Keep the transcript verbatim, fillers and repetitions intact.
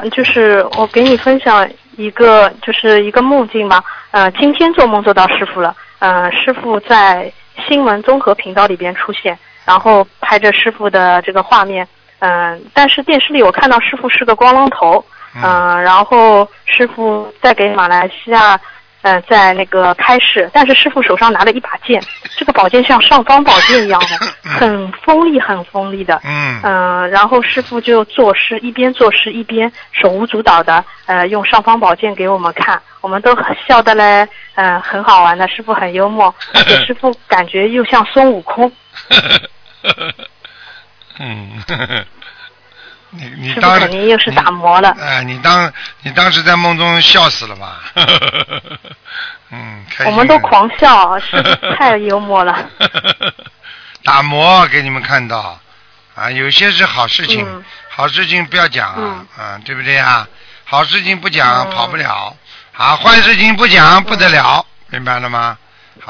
就是我给你分享一个，就是一个梦境吧。呃，今天做梦做到师傅了。呃，师傅在新闻综合频道里边出现，然后拍着师傅的这个画面。嗯、呃，但是电视里我看到师傅是个光光头。嗯、呃，然后师傅在给马来西亚。呃，在那个开市，但是师傅手上拿了一把剑，这个宝剑像尚方宝剑一样的，很锋利，很锋利的。嗯。呃，然后师傅就作诗，一边作诗一边手舞足蹈的，呃，用尚方宝剑给我们看，我们都笑得嘞，呃，很好玩的。师傅很幽默，而且师傅感觉又像孙悟空。 嗯。你你当肯定又是打磨了。 哎、呃，你当你当时在梦中笑死了吧？嗯，开心。 我们都狂笑，师傅太幽默了。 打磨给你们看到啊，有些是好事情， 嗯、 好事情不要讲啊， 嗯、 啊，对不对啊？好事情不讲、嗯、跑不了，啊，坏事情不讲不得了，嗯、明白了吗？